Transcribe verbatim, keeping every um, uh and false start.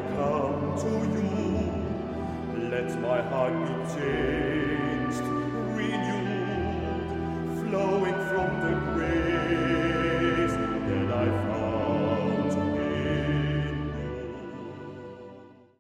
come to you. Let my heart be changed